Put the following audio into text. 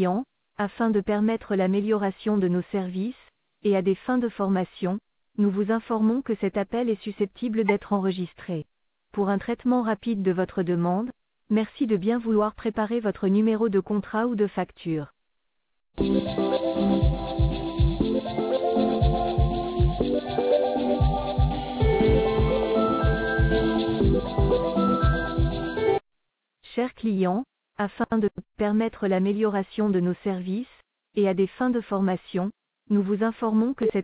clients, afin de permettre l'amélioration de nos services, et à des fins de formation, nous vous informons que cet appel est susceptible d'être enregistré. Pour un traitement rapide de votre demande, merci de bien vouloir préparer votre numéro de contrat ou de facture. Chers clients, afin de permettre l'amélioration de nos services, et à des fins de formation, nous vous informons que cet